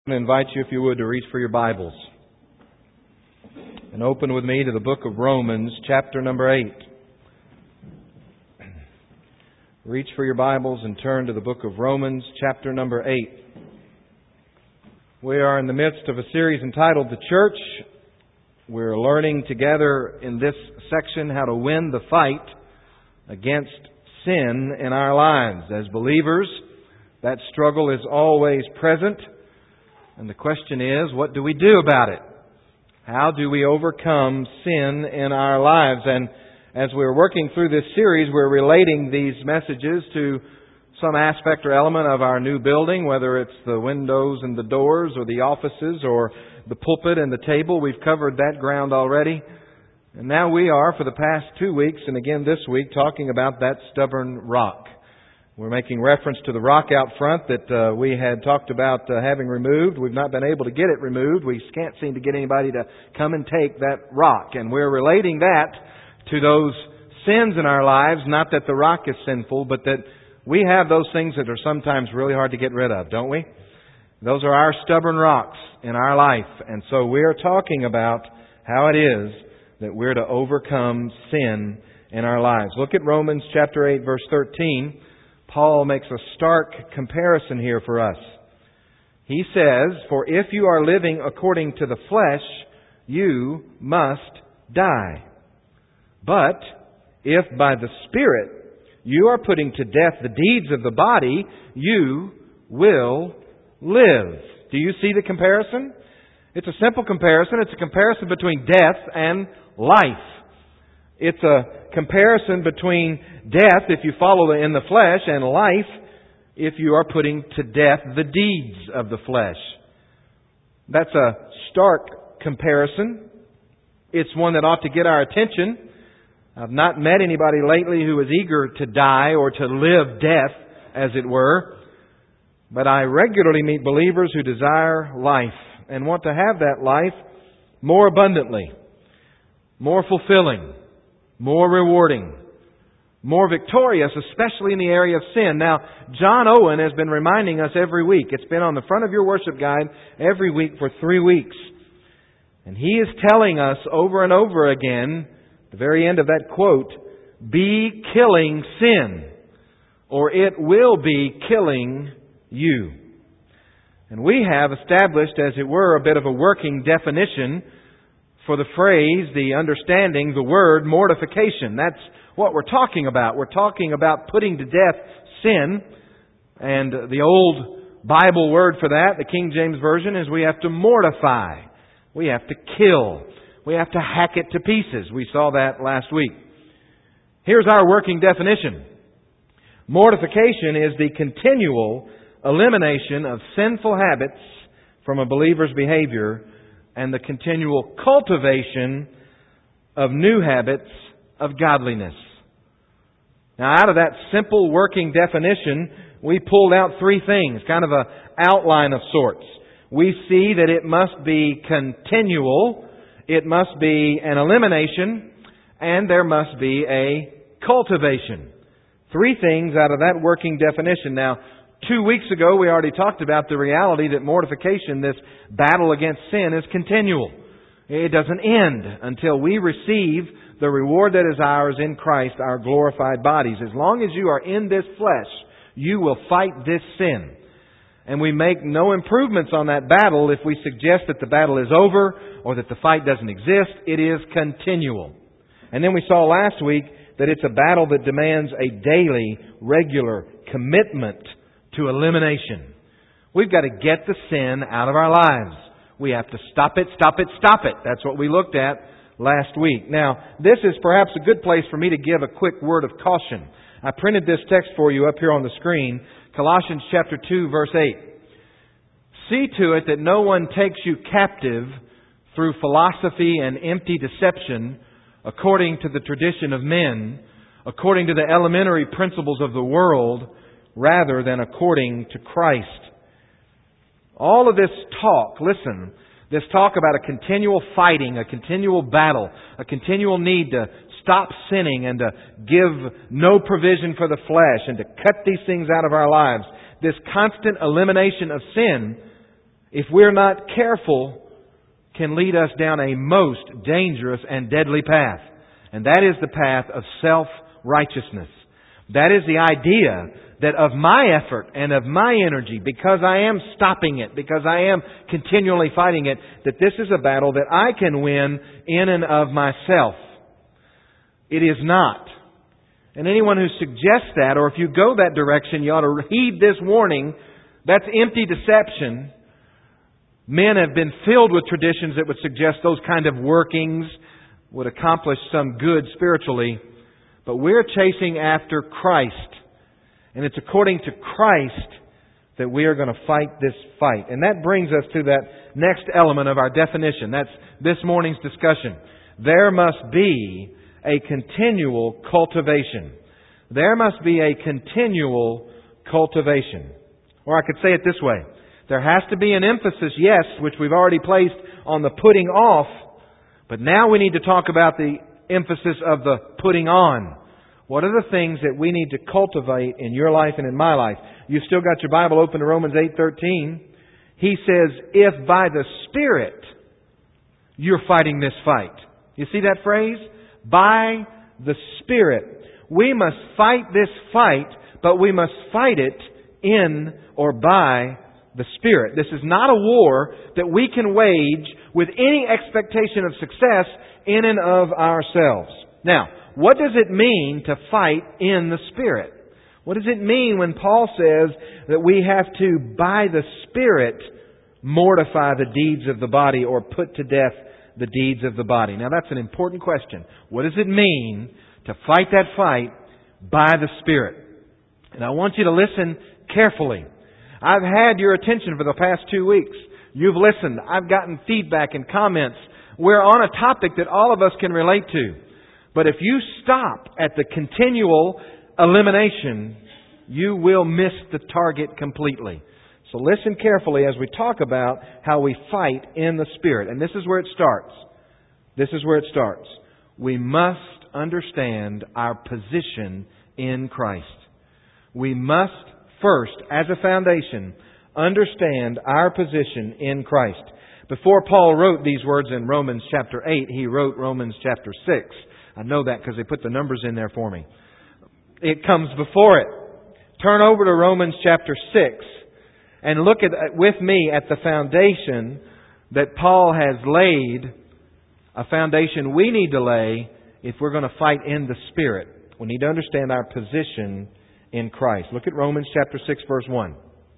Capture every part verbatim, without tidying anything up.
I invite you, if you would, to reach for your Bibles and open with me to the book of Romans, chapter number eight. Reach for your Bibles and turn to the book of Romans, chapter number eight. We are in the midst of a series entitled The Church. We're learning together in this section how to win the fight against sin in our lives. As believers, that struggle is always present. And the question is, what do we do about it? How do we overcome sin in our lives? And as we're working through this series, we're relating these messages to some aspect or element of our new building, whether it's the windows and the doors or the offices or the pulpit and the table. We've covered that ground already. And now we are, for the past two weeks and again this week, talking about that stubborn rock. We're making reference to the rock out front that uh, we had talked about uh, having removed. We've not been able to get it removed. We can't seem to get anybody to come and take that rock. And we're relating that to those sins in our lives, not that the rock is sinful, but that we have those things that are sometimes really hard to get rid of, don't we? Those are our stubborn rocks in our life. And so we're talking about how it is that we're to overcome sin in our lives. Look at Romans chapter eight, verse thirteen. Paul makes a stark comparison here for us. He says, "For if you are living according to the flesh, you must die. But if by the Spirit you are putting to death the deeds of the body, you will live." Do you see the comparison? It's a simple comparison. It's a comparison between death and life. It's a comparison between death, if you follow in the flesh, and life, if you are putting to death the deeds of the flesh. That's a stark comparison. It's one that ought to get our attention. I've not met anybody lately who is eager to die or to live death, as it were. But I regularly meet believers who desire life and want to have that life more abundantly, more fulfilling, more rewarding, more victorious, especially in the area of sin. Now, John Owen has been reminding us every week. It's been on the front of your worship guide every week for three weeks. And he is telling us over and over again, the very end of that quote, be killing sin, or it will be killing you. And we have established, as it were, a bit of a working definition for the phrase, the understanding, the word mortification. That's what we're talking about. We're talking about putting to death sin. And the old Bible word for that, the King James Version, is we have to mortify. We have to kill. We have to hack it to pieces. We saw that last week. Here's our working definition. Mortification is the continual elimination of sinful habits from a believer's behavior and the continual cultivation of new habits of godliness. Now, out of that simple working definition, we pulled out three things, kind of an outline of sorts. We see that it must be continual, it must be an elimination, and there must be a cultivation. Three things out of that working definition. Now, two weeks ago, we already talked about the reality that mortification, this battle against sin, is continual. It doesn't end until we receive the reward that is ours in Christ, our glorified bodies. As long as you are in this flesh, you will fight this sin. And we make no improvements on that battle if we suggest that the battle is over or that the fight doesn't exist. It is continual. And then we saw last week that it's a battle that demands a daily, regular commitment to elimination. We've got to get the sin out of our lives. We have to stop it, stop it, stop it. That's what we looked at last week. Now, this is perhaps a good place for me to give a quick word of caution. I printed this text for you up here on the screen. Colossians chapter two, verse eight. See to it that no one takes you captive through philosophy and empty deception, according to the tradition of men, according to the elementary principles of the world, rather than according to Christ. All of this talk, listen, this talk about a continual fighting, a continual battle, a continual need to stop sinning and to give no provision for the flesh and to cut these things out of our lives. This constant elimination of sin if we're not careful, can lead us down a most dangerous and deadly path. And that is the path of self-righteousness. That is the idea that of my effort and of my energy, because I am stopping it, because I am continually fighting it, that this is a battle that I can win in and of myself. It is not. And anyone who suggests that, or if you go that direction, you ought to heed this warning. That's empty deception. Men have been filled with traditions that would suggest those kind of workings would accomplish some good spiritually. But we're chasing after Christ. And it's according to Christ that we are going to fight this fight. And that brings us to that next element of our definition. That's this morning's discussion. There must be a continual cultivation. There must be a continual cultivation. Or I could say it this way. There has to be an emphasis, yes, which we've already placed on the putting off. But now we need to talk about the emphasis of the putting on. What are the things that we need to cultivate in your life and in my life? You've still got your Bible open to Romans eight thirteen. He says, if by the Spirit you're fighting this fight. You see that phrase? By the Spirit. We must fight this fight, but we must fight it in or by the Spirit. This is not a war that we can wage with any expectation of success in and of ourselves. Now, what does it mean to fight in the Spirit? What does it mean when Paul says that we have to, by the Spirit, mortify the deeds of the body or put to death the deeds of the body? Now that's an important question. What does it mean to fight that fight by the Spirit? And I want you to listen carefully. I've had your attention for the past two weeks. You've listened. I've gotten feedback and comments. We're on a topic that all of us can relate to. But if you stop at the continual elimination, you will miss the target completely. So listen carefully as we talk about how we fight in the Spirit. And this is where it starts. This is where it starts. We must understand our position in Christ. We must first, as a foundation, understand our position in Christ. Before Paul wrote these words in Romans chapter eight, he wrote Romans chapter six. I know that because they put the numbers in there for me. It comes before it. Turn over to Romans chapter six and look at with me at the foundation that Paul has laid, a foundation we need to lay if we're going to fight in the Spirit. We need to understand our position in Christ. Look at Romans chapter six, verse one.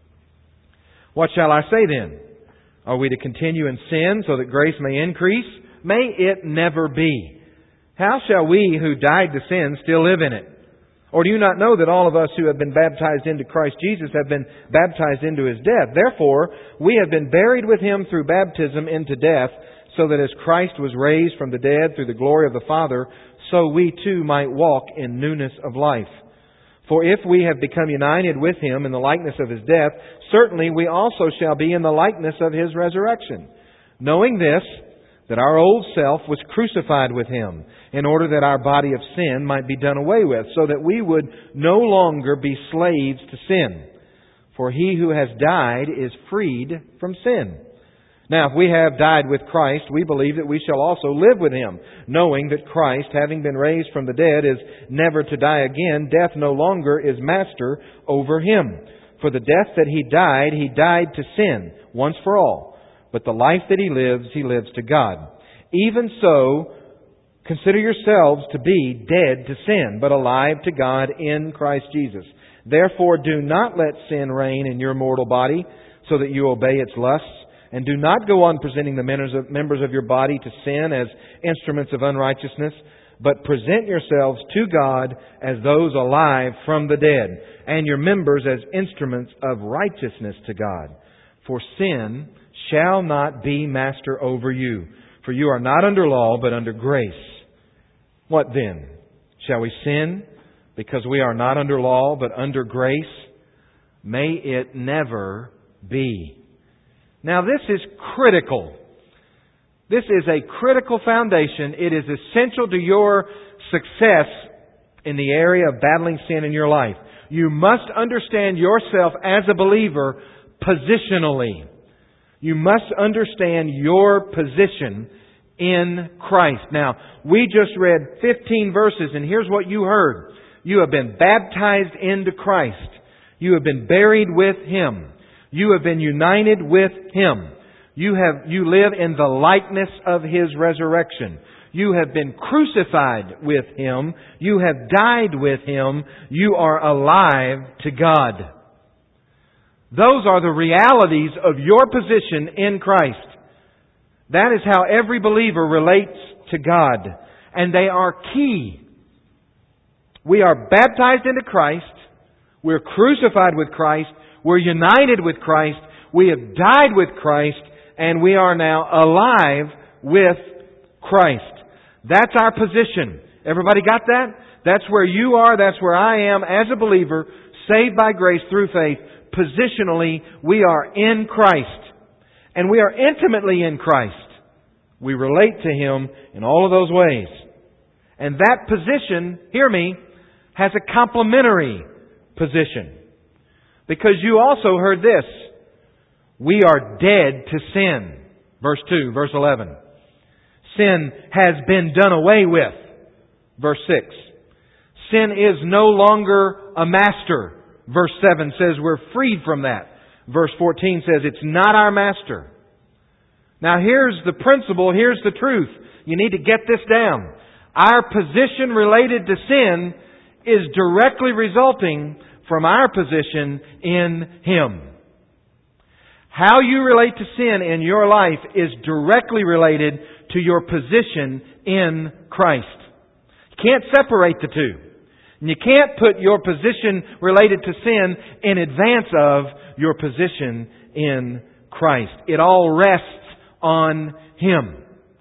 What shall I say then? Are we to continue in sin so that grace may increase? May it never be. How shall we who died to sin still live in it? Or do you not know that all of us who have been baptized into Christ Jesus have been baptized into His death? Therefore, we have been buried with Him through baptism into death, so that as Christ was raised from the dead through the glory of the Father, so we too might walk in newness of life. For if we have become united with Him in the likeness of His death, certainly we also shall be in the likeness of His resurrection. Knowing this, that our old self was crucified with Him, in order that our body of sin might be done away with, so that we would no longer be slaves to sin. For he who has died is freed from sin. Now, if we have died with Christ, we believe that we shall also live with Him, knowing that Christ, having been raised from the dead, is never to die again. Death no longer is master over Him. For the death that He died, He died to sin, once for all. But the life that He lives, He lives to God. Even so, consider yourselves to be dead to sin, but alive to God in Christ Jesus. Therefore, do not let sin reign in your mortal body, so that you obey its lusts. And do not go on presenting the members of your body to sin as instruments of unrighteousness, but present yourselves to God as those alive from the dead, and your members as instruments of righteousness to God. For sin shall not be master over you, for you are not under law, but under grace. What then? Shall we sin because we are not under law, but under grace? May it never be. Now this is critical. This is a critical foundation. It is essential to your success in the area of battling sin in your life. You must understand yourself as a believer positionally. You must understand your position in Christ. Now, we just read fifteen verses, and here's what you heard. You have been baptized into Christ. You have been buried with Him. You have been united with Him. You have, you live in the likeness of His resurrection. You have been crucified with Him. You have died with Him. You are alive to God. Those are the realities of your position in Christ. That is how every believer relates to God. And they are key. We are baptized into Christ. We're crucified with Christ. We're united with Christ. We have died with Christ. And we are now alive with Christ. That's our position. Everybody got that? That's where you are. That's where I am as a believer, saved by grace through faith. Positionally, we are in Christ. And we are intimately in Christ. We relate to Him in all of those ways. And that position, hear me, has a complementary position. Because you also heard this. We are dead to sin. Verse two, verse eleven. Sin has been done away with. Verse six. Sin is no longer a master. Verse seven says we're freed from that. Verse fourteen says it's not our master. Now here's the principle, here's the truth. You need to get this down. Our position related to sin is directly resulting from our position in Him. How you relate to sin in your life is directly related to your position in Christ. You can't separate the two. And you can't put your position related to sin in advance of your position in Christ. It all rests on Him.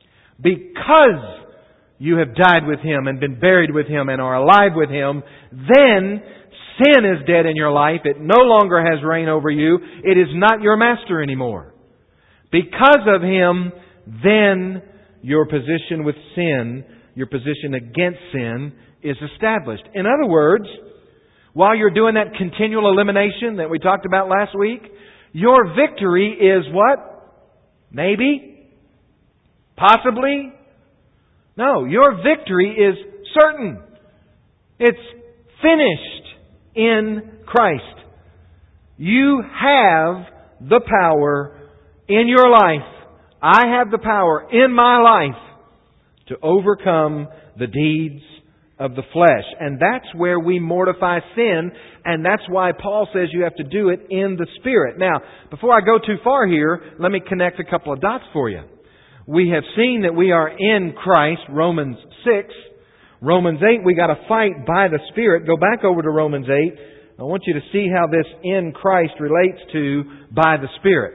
Because you have died with Him and been buried with Him and are alive with Him, then sin is dead in your life. It no longer has reign over you. It is not your master anymore. Because of Him, then your position with sin, your position against sin, is established. In other words, while you're doing that continual elimination that we talked about last week, your victory is what? Maybe? Possibly? No, your victory is certain. It's finished in Christ. You have the power in your life. I have the power in my life to overcome the deeds of the flesh. And that's where we mortify sin. And that's why Paul says you have to do it in the Spirit. Now, before I go too far here, let me connect a couple of dots for you. We have seen that we are in Christ, Romans six. Romans eight, we got to fight by the Spirit. Go back over to Romans eight. I want you to see how this in Christ relates to by the Spirit.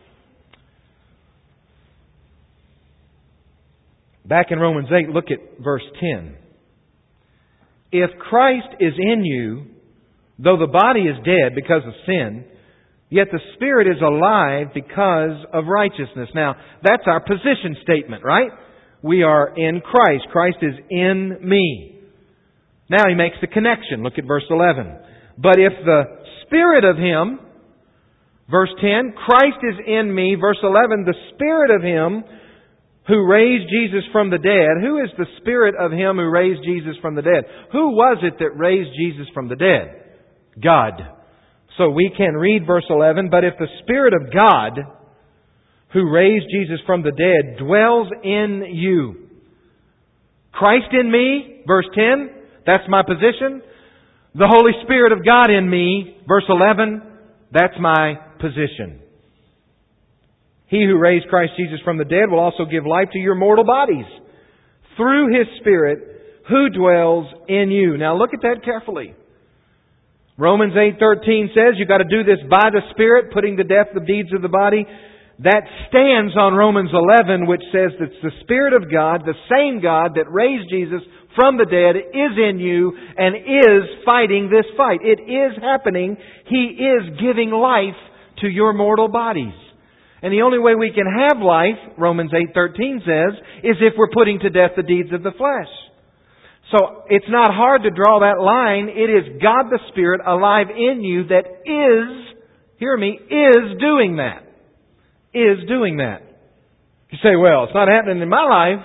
Back in Romans eight, look at verse ten. If Christ is in you, though the body is dead because of sin, yet the Spirit is alive because of righteousness. Now, that's our position statement, right? We are in Christ. Christ is in me. Now he makes the connection. Look at verse eleven. But if the Spirit of Him, verse ten, Christ is in me, verse eleven, the Spirit of Him who raised Jesus from the dead. Who is the Spirit of Him who raised Jesus from the dead? Who was it that raised Jesus from the dead? God. So we can read verse eleven, but if the Spirit of God who raised Jesus from the dead dwells in you. Christ in me, verse ten, that's my position. The Holy Spirit of God in me, verse eleven, that's my position. He who raised Christ Jesus from the dead will also give life to your mortal bodies through His Spirit who dwells in you. Now look at that carefully. Romans eight thirteen says you've got to do this by the Spirit, putting to death the deeds of the body. That stands on Romans eleven, which says that the Spirit of God, the same God that raised Jesus from the dead, is in you and is fighting this fight. It is happening. He is giving life to your mortal bodies. And the only way we can have life, Romans eight thirteen says, is if we're putting to death the deeds of the flesh. So it's not hard to draw that line. It is God the Spirit alive in you that is, hear me, is doing that. is doing that. You say, well, it's not happening in my life.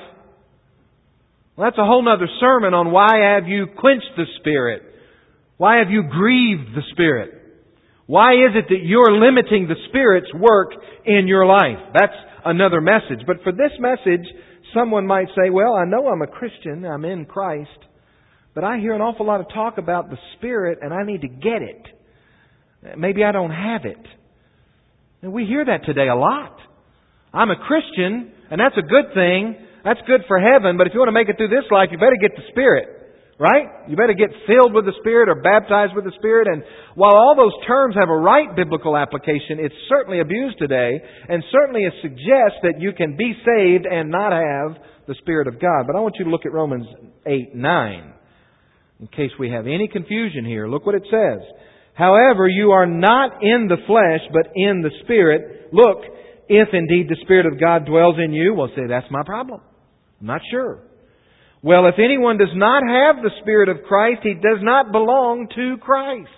Well, that's a whole other sermon on why have you quenched the Spirit? Why have you grieved the Spirit? Why is it that you're limiting the Spirit's work in your life? That's another message. But for this message, someone might say, well, I know I'm a Christian, I'm in Christ, but I hear an awful lot of talk about the Spirit and I need to get it. Maybe I don't have it. And we hear that today a lot. I'm a Christian, and that's a good thing. That's good for heaven, but if you want to make it through this life, you better get the Spirit. Right? You better get filled with the Spirit or baptized with the Spirit. And while all those terms have a right biblical application, it's certainly abused today, and certainly it suggests that you can be saved and not have the Spirit of God. But I want you to look at Romans eight nine. In case we have any confusion here, look what it says. However, you are not in the flesh, but in the Spirit. Look, if indeed the Spirit of God dwells in you, well, say, that's my problem. I'm not sure. Well, if anyone does not have the Spirit of Christ, he does not belong to Christ.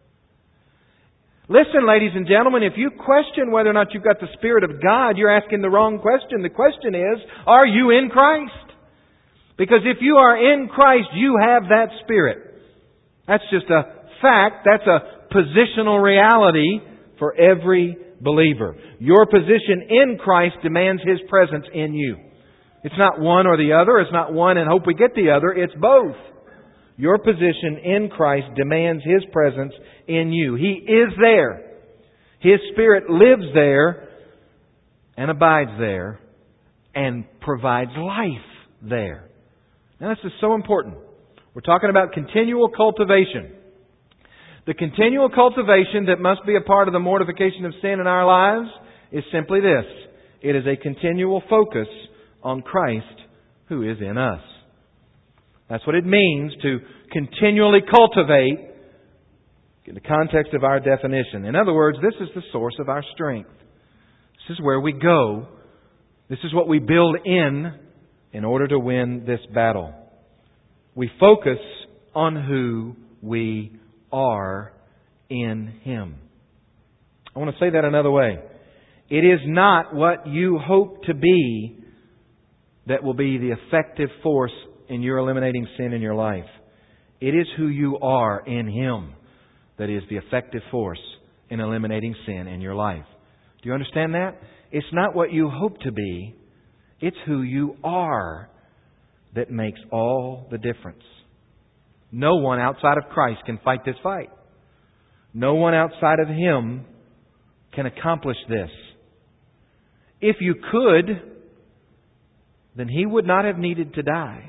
Listen, ladies and gentlemen, if you question whether or not you've got the Spirit of God, you're asking the wrong question. The question is, are you in Christ? Because if you are in Christ, you have that Spirit. That's just a fact. That's a positional reality for every believer. Your position in Christ demands His presence in you. It's not one or the other. It's not one and hope we get the other. It's both. Your position in Christ demands His presence in you. He is there. His Spirit lives there and abides there and provides life there. Now this is so important. We're talking about continual cultivation. The continual cultivation that must be a part of the mortification of sin in our lives is simply this. It is a continual focus on Christ who is in us. That's what it means to continually cultivate in the context of our definition. In other words, this is the source of our strength. This is where we go. This is what we build in in order to win this battle. We focus on who we are in Him. I want to say that another way. It is not what you hope to be that will be the effective force in your eliminating sin in your life. It is who you are in Him that is the effective force in eliminating sin in your life. Do you understand that? It's not what you hope to be. It's who you are that makes all the difference. No one outside of Christ can fight this fight. No one outside of Him can accomplish this. If you could, then He would not have needed to die.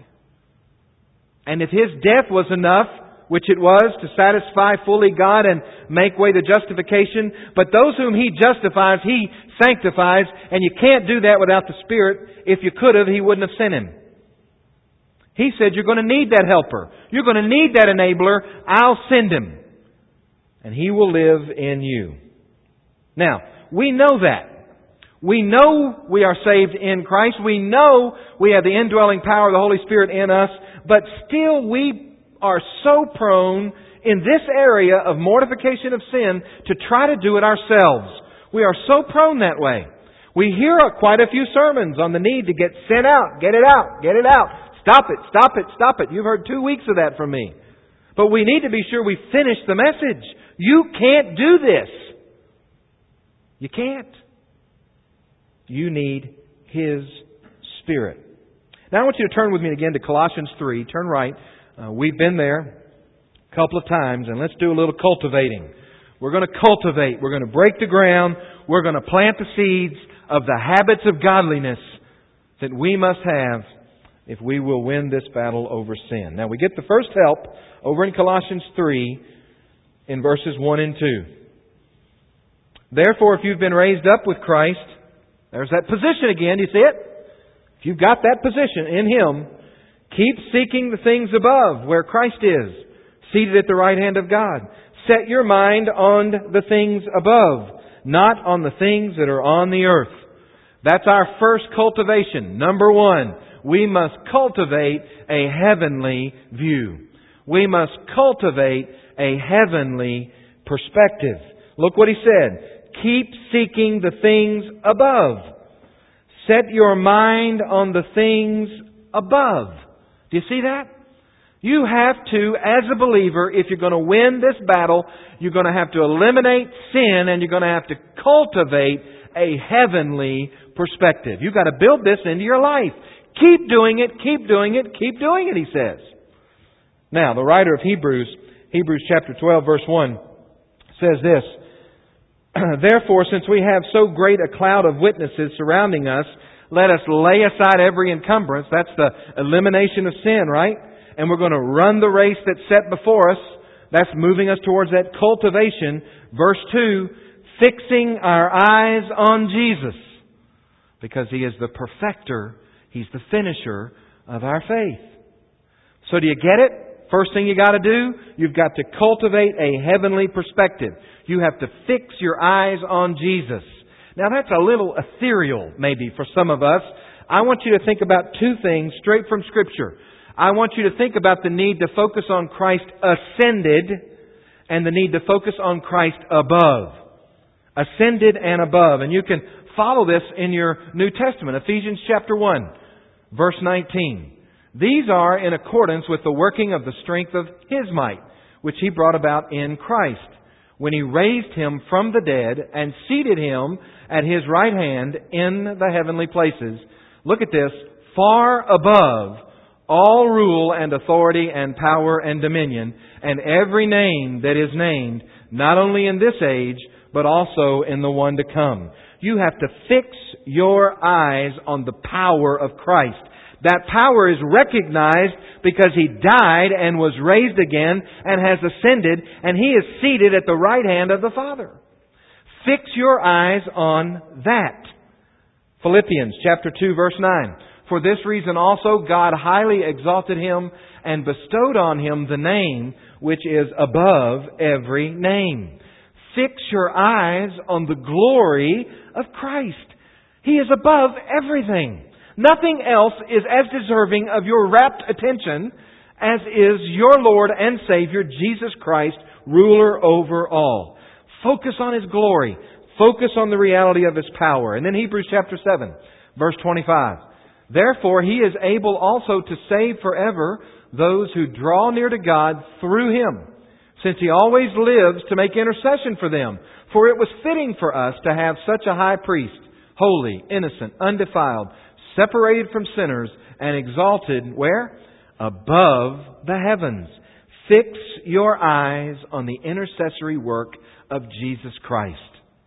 And if His death was enough, which it was, to satisfy fully God and make way to justification, but those whom He justifies, He sanctifies, and you can't do that without the Spirit. If you could have, He wouldn't have sent Him. He said, you're going to need that helper. You're going to need that enabler. I'll send Him. And He will live in you. Now, we know that. We know we are saved in Christ. We know we have the indwelling power of the Holy Spirit in us. But still we are so prone in this area of mortification of sin to try to do it ourselves. We are so prone that way. We hear quite a few sermons on the need to get sin out, get it out, get it out. Stop it, stop it, stop it. You've heard two weeks of that from me. But we need to be sure we finish the message. You can't do this. You can't. You need His Spirit. Now I want you to turn with me again to Colossians three. Turn right. Uh, we've been there a couple of times, and let's do a little cultivating. We're going to cultivate. We're going to break the ground. We're going to plant the seeds of the habits of godliness that we must have if we will win this battle over sin. Now we get the first help over in Colossians three in verses one and two. Therefore, if you've been raised up with Christ, there's that position again. Do you see it? If you've got that position in Him, keep seeking the things above where Christ is, seated at the right hand of God. Set your mind on the things above, not on the things that are on the earth. That's our first cultivation. Number one, we must cultivate a heavenly view. We must cultivate a heavenly perspective. Look what he said. Keep seeking the things above. Set your mind on the things above. Do you see that? You have to, as a believer, if you're going to win this battle, you're going to have to eliminate sin and you're going to have to cultivate a heavenly perspective. You've got to build this into your life. Keep doing it, keep doing it, keep doing it, he says. Now, the writer of Hebrews, Hebrews chapter twelve, verse one, says this, Therefore, since we have so great a cloud of witnesses surrounding us, let us lay aside every encumbrance. That's the elimination of sin, right? And we're going to run the race that's set before us. That's moving us towards that cultivation. Verse two, fixing our eyes on Jesus, because He is the perfecter, He's the finisher of our faith. So do you get it? First thing you got to do, you've got to cultivate a heavenly perspective. You have to fix your eyes on Jesus. Now that's a little ethereal maybe for some of us. I want you to think about two things straight from Scripture. I want you to think about the need to focus on Christ ascended and the need to focus on Christ above. Ascended and above. And you can follow this in your New Testament. Ephesians chapter one, verse nineteen. These are in accordance with the working of the strength of His might, which He brought about in Christ, when He raised Him from the dead and seated Him at His right hand in the heavenly places. Look at this. Far above all rule and authority and power and dominion, and every name that is named, not only in this age, but also in the one to come. You have to fix your eyes on the power of Christ. That power is recognized because He died and was raised again and has ascended, and He is seated at the right hand of the Father. Fix your eyes on that. Philippians chapter two, verse nine. For this reason also God highly exalted Him and bestowed on Him the name which is above every name. Fix your eyes on the glory of Christ. He is above everything. Nothing else is as deserving of your rapt attention as is your Lord and Savior, Jesus Christ, ruler over all. Focus on His glory. Focus on the reality of His power. And then Hebrews chapter seven, verse twenty-five. Therefore, He is able also to save forever those who draw near to God through Him, since He always lives to make intercession for them. For it was fitting for us to have such a high priest, holy, innocent, undefiled, separated from sinners, and exalted, where? Above the heavens. Fix your eyes on the intercessory work of Jesus Christ.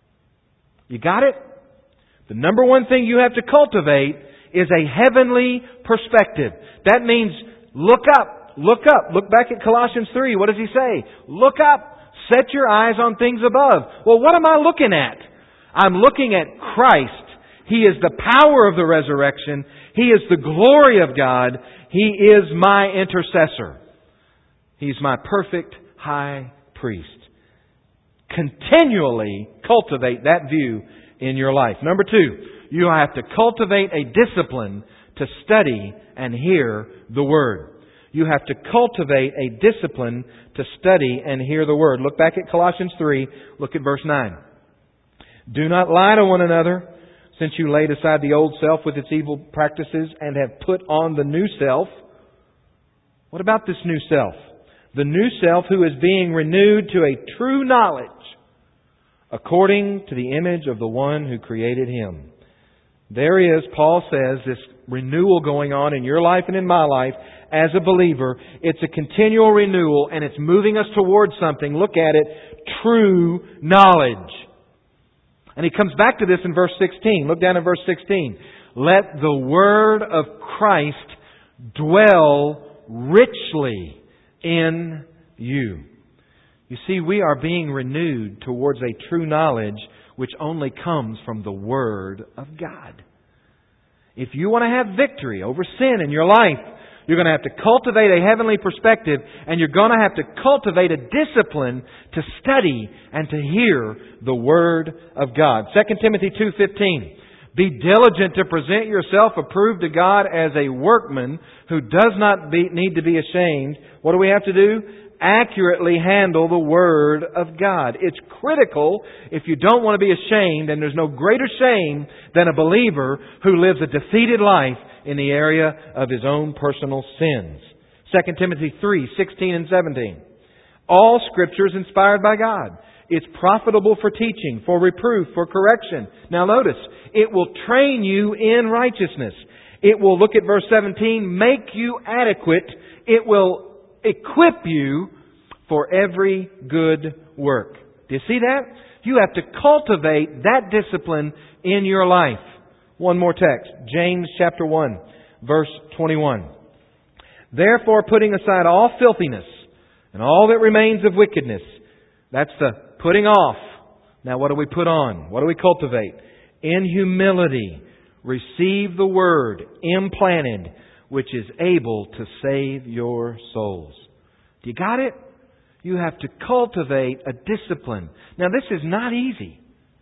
You got it? The number one thing you have to cultivate is a heavenly perspective. That means look up, look up. Look back at Colossians three. What does he say? Look up. Set your eyes on things above. Well, what am I looking at? I'm looking at Christ. He is the power of the resurrection. He is the glory of God. He is my intercessor. He's my perfect high priest. Continually cultivate that view in your life. Number two, you have to cultivate a discipline to study and hear the Word. You have to cultivate a discipline to study and hear the Word. Look back at Colossians three. Look at verse nine. Do not lie to one another, since you laid aside the old self with its evil practices and have put on the new self. What about this new self? The new self who is being renewed to a true knowledge according to the image of the one who created him. There is, Paul says, this renewal going on in your life and in my life as a believer. It's a continual renewal and it's moving us towards something. Look at it. True knowledge. And he comes back to this in verse sixteen. Look down in verse sixteen. Let the word of Christ dwell richly in you. You see, we are being renewed towards a true knowledge which only comes from the Word of God. If you want to have victory over sin in your life, you're going to have to cultivate a heavenly perspective, and you're going to have to cultivate a discipline to study and to hear the Word of God. Second Timothy two fifteen. Be diligent to present yourself approved to God as a workman who does not be, need to be ashamed. What do we have to do? Accurately handle the Word of God. It's critical if you don't want to be ashamed, and there's no greater shame than a believer who lives a defeated life in the area of his own personal sins. Second Timothy three, sixteen and seventeen. All Scripture is inspired by God. It's profitable for teaching, for reproof, for correction. Now notice, it will train you in righteousness. It will, look at verse seventeen, make you adequate. It will equip you for every good work. Do you see that? You have to cultivate that discipline in your life. One more text. James chapter one, verse twenty-one. Therefore, putting aside all filthiness and all that remains of wickedness. That's the putting off. Now what do we put on? What do we cultivate? In humility, receive the Word implanted, which is able to save your souls. Do you got it? You have to cultivate a discipline. Now this is not easy.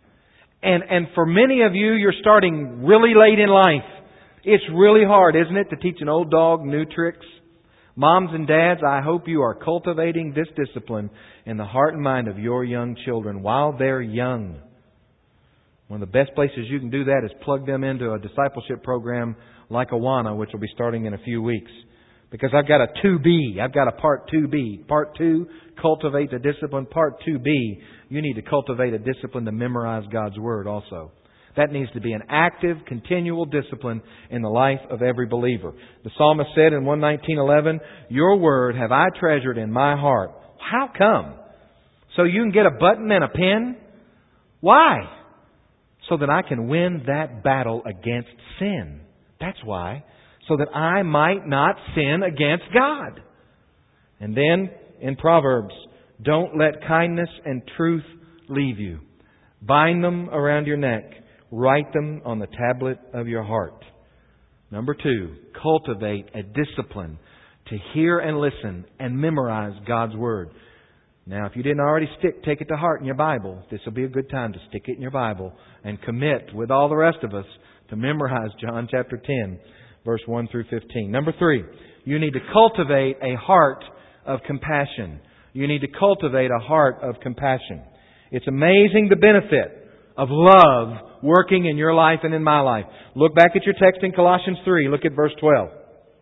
And and for many of you, you're starting really late in life. It's really hard, isn't it, to teach an old dog new tricks? Moms and dads, I hope you are cultivating this discipline in the heart and mind of your young children while they're young. One of the best places you can do that is plug them into a discipleship program like Awana, which will be starting in a few weeks. Because I've got a two B. I've got a Part two B. Part two, cultivate the discipline. Part two B, you need to cultivate a discipline to memorize God's Word also. That needs to be an active, continual discipline in the life of every believer. The psalmist said in one nineteen eleven, Your Word have I treasured in my heart. How come? So you can get a button and a pen? Why? So that I can win that battle against sin. That's why. So that I might not sin against God. And then in Proverbs, don't let kindness and truth leave you. Bind them around your neck. Write them on the tablet of your heart. Number two, cultivate a discipline to hear and listen and memorize God's Word. Now, if you didn't already stick, take it to heart in your Bible. This will be a good time to stick it in your Bible and commit with all the rest of us to memorize John chapter ten, verse one through fifteen. Number three, you need to cultivate a heart of compassion. You need to cultivate a heart of compassion. It's amazing the benefit of love working in your life and in my life. Look back at your text in Colossians three. Look at verse twelve.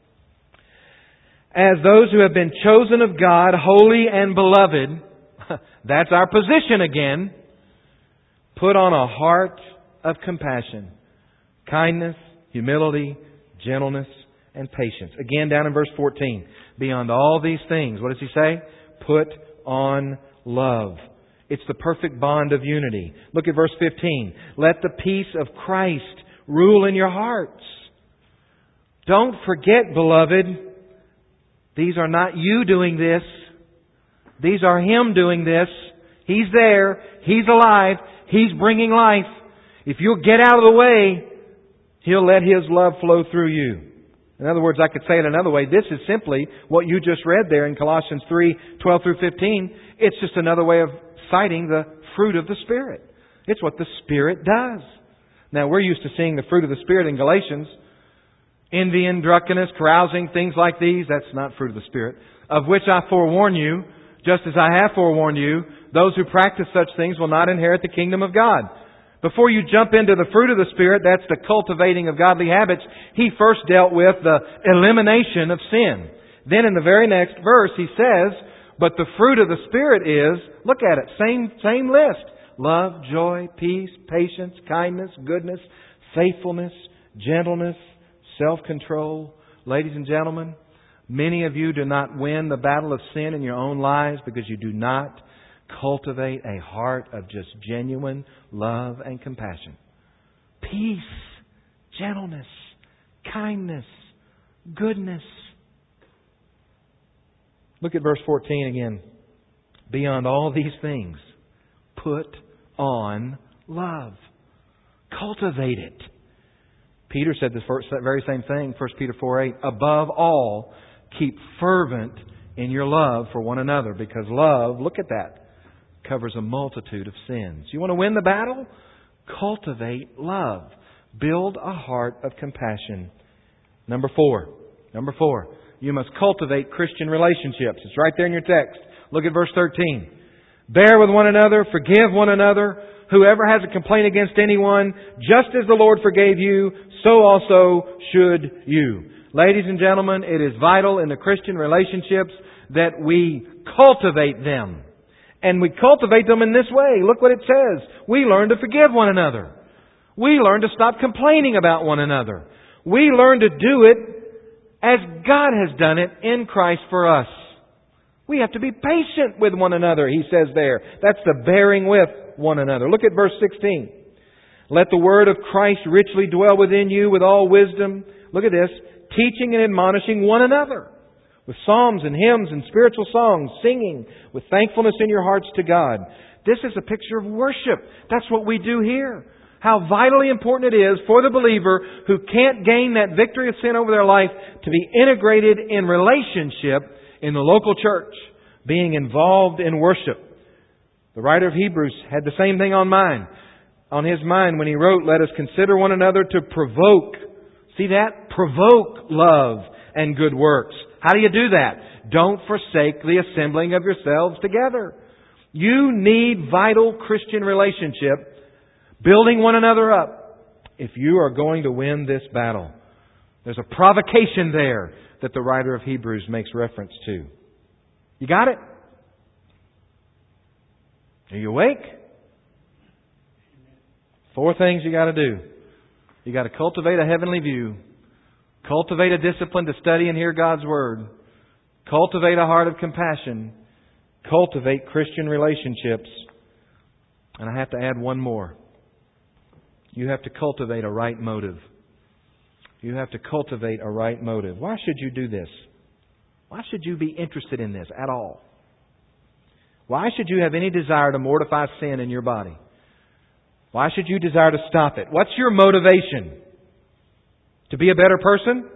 As those who have been chosen of God, holy and beloved, that's our position again, put on a heart of compassion, kindness, humility, gentleness, and patience. Again, down in verse fourteen. Beyond all these things, what does he say? Put on love. It's the perfect bond of unity. Look at verse fifteen. Let the peace of Christ rule in your hearts. Don't forget, beloved, these are not you doing this. These are Him doing this. He's there. He's alive. He's bringing life. If you'll get out of the way, He'll let His love flow through you. In other words, I could say it another way. This is simply what you just read there in Colossians three, twelve through fifteen. It's just another way of citing the fruit of the Spirit. It's what the Spirit does. Now, we're used to seeing the fruit of the Spirit in Galatians. Envying, drunkenness, carousing, things like these. That's not fruit of the Spirit. Of which I forewarn you, just as I have forewarned you, those who practice such things will not inherit the kingdom of God. Before you jump into the fruit of the Spirit, that's the cultivating of godly habits, He first dealt with the elimination of sin. Then in the very next verse, He says, but the fruit of the Spirit is, look at it, same, same list. Love, joy, peace, patience, kindness, goodness, faithfulness, gentleness, self-control. Ladies and gentlemen, many of you do not win the battle of sin in your own lives because you do not cultivate a heart of just genuine love and compassion. Peace, gentleness, kindness, goodness. Look at verse fourteen again. Beyond all these things, put on love. Cultivate it. Peter said this very same thing, First Peter four eight. Above all, keep fervent in your love for one another, because love, look at that, covers a multitude of sins. You want to win the battle? Cultivate love. Build a heart of compassion. Number four. Number four. You must cultivate Christian relationships. It's right there in your text. Look at verse thirteen. Bear with one another, forgive one another. Whoever has a complaint against anyone, just as the Lord forgave you, so also should you. Ladies and gentlemen, it is vital in the Christian relationships that we cultivate them. And we cultivate them in this way. Look what it says. We learn to forgive one another. We learn to stop complaining about one another. We learn to do it as God has done it in Christ for us. We have to be patient with one another, he says there. That's the bearing with one another. Look at verse sixteen. Let the word of Christ richly dwell within you with all wisdom. Look at this. Teaching and admonishing one another with psalms and hymns and spiritual songs, singing with thankfulness in your hearts to God. This is a picture of worship. That's what we do here. How vitally important it is for the believer who can't gain that victory of sin over their life to be integrated in relationship in the local church, being involved in worship. The writer of Hebrews had the same thing on mind. On his mind when he wrote, let us consider one another to provoke. See that? Provoke love and good works. How do you do that? Don't forsake the assembling of yourselves together. You need vital Christian relationship, building one another up, if you are going to win this battle. There's a provocation there that the writer of Hebrews makes reference to. You got it? Are you awake? Four things you got to do. You got to cultivate a heavenly view. Cultivate a discipline to study and hear God's Word. Cultivate a heart of compassion. Cultivate Christian relationships. And I have to add one more. You have to cultivate a right motive. You have to cultivate a right motive. Why should you do this? Why should you be interested in this at all? Why should you have any desire to mortify sin in your body? Why should you desire to stop it? What's your motivation? To be a better person?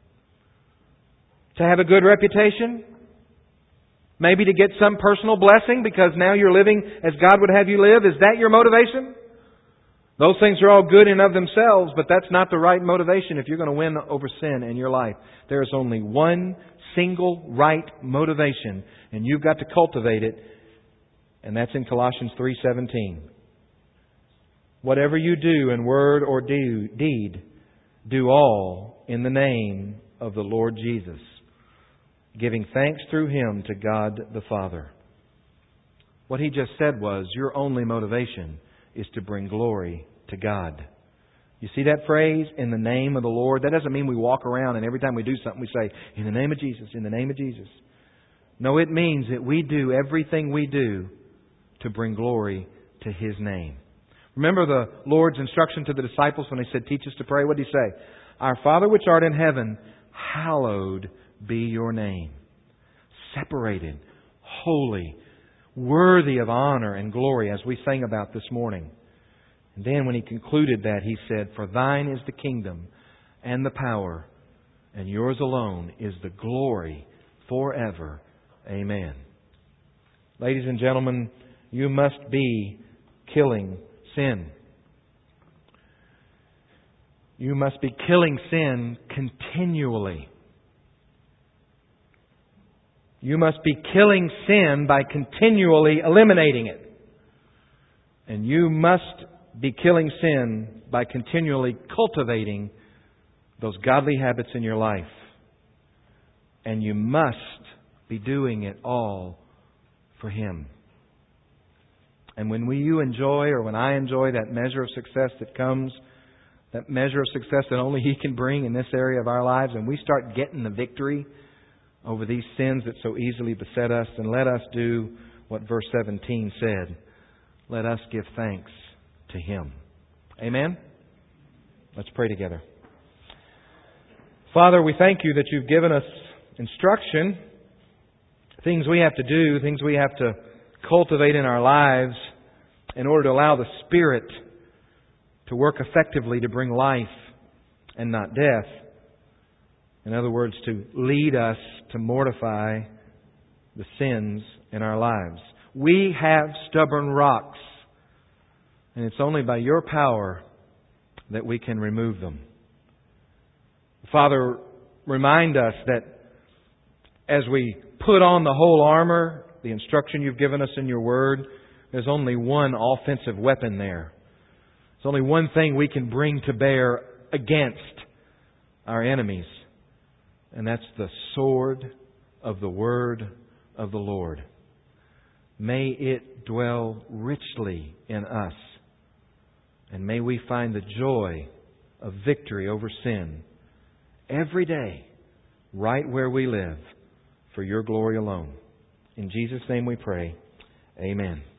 To have a good reputation? Maybe to get some personal blessing because now you're living as God would have you live? Is that your motivation? Those things are all good in and of themselves, but that's not the right motivation if you're going to win over sin in your life. There is only one single right motivation, and you've got to cultivate it, and that's in Colossians three seventeen. Whatever you do in word or do, deed, do all in the name of the Lord Jesus, giving thanks through Him to God the Father. What he just said was, your only motivation is to bring glory to God. You see that phrase, in the name of the Lord? That doesn't mean we walk around and every time we do something we say, in the name of Jesus, in the name of Jesus. No, it means that we do everything we do to bring glory to His name. Remember the Lord's instruction to the disciples when they said, teach us to pray? What did He say? Our Father which art in heaven, hallowed be your name. Separated, holy, worthy of honor and glory, as we sang about this morning. And then when He concluded that, He said, for thine is the kingdom and the power, and yours alone is the glory forever. Amen. Ladies and gentlemen, you must be killing sin. You must be killing sin continually. You must be killing sin by continually eliminating it. And you must be killing sin by continually cultivating those godly habits in your life. And you must be doing it all for Him. And when we, you enjoy, or when I enjoy that measure of success that comes, that measure of success that only He can bring in this area of our lives, and we start getting the victory over these sins that so easily beset us, then let us do what verse seventeen said. Let us give thanks to Him. Amen? Let's pray together. Father, we thank You that You've given us instruction, things we have to do, things we have to cultivate in our lives in order to allow the Spirit to work effectively to bring life and not death. In other words, to lead us to mortify the sins in our lives. We have stubborn rocks, and it's only by Your power that we can remove them. Father, remind us that as we put on the whole armor, the instruction You've given us in Your Word, there's only one offensive weapon there. There's only one thing we can bring to bear against our enemies, and that's the sword of the Word of the Lord. May it dwell richly in us, and may we find the joy of victory over sin every day, right where we live, for Your glory alone. In Jesus' name we pray. Amen.